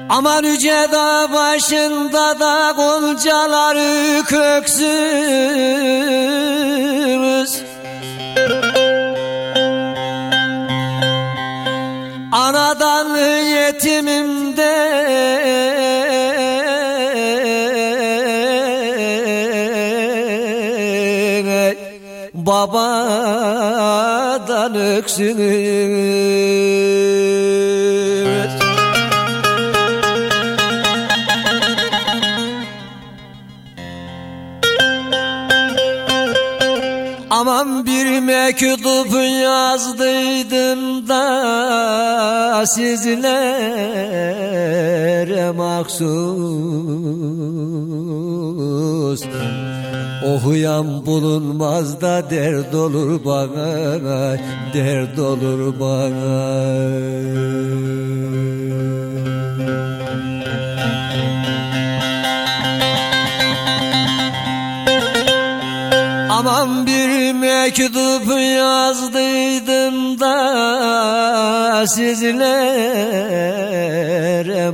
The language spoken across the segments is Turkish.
Aman yüce dağ başında da goncaları köksümüz. Anadan yetimim de babadan öksünüz. Aman bir mektup yazdıydım da sizlere mahsus. Okuyan bulunmaz da dert olur bana, dert olur bana. Aman bir mektup yazdıydım da sizlere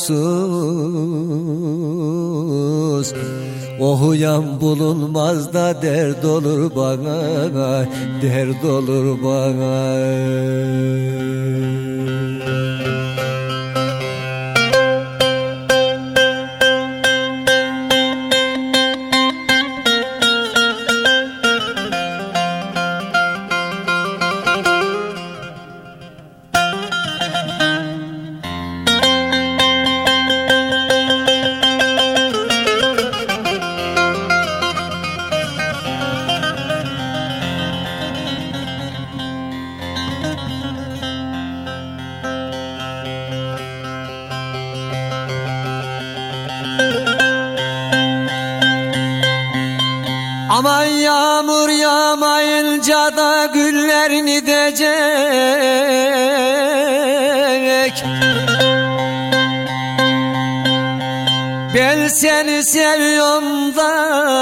mahsus. Okuyan bulunmaz da dert olur bana, dert olur bana. Aman yağmur yağmayınca da güllerini didecek. Ben seni seviyorum da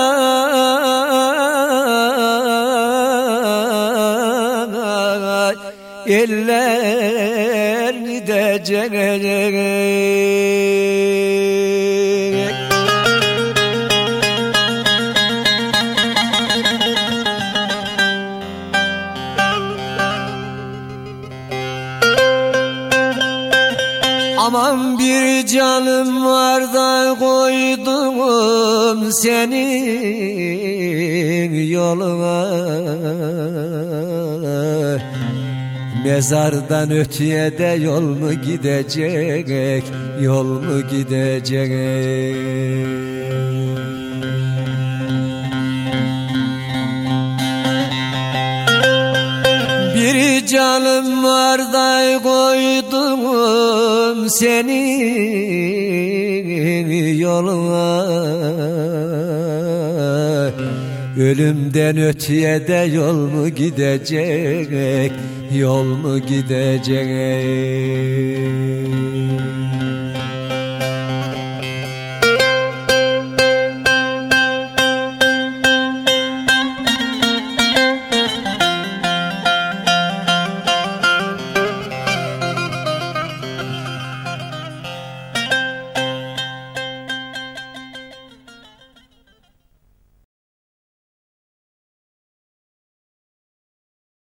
ellerini didecek. Aman bir canım var da koydum senin yoluna. Mezardan öteye de yol mu gidecek, yol mu gidecek? Bir canım var da koydum senin yoluna. Ölümden öteye de yol mu gidecek, yol mu gidecek?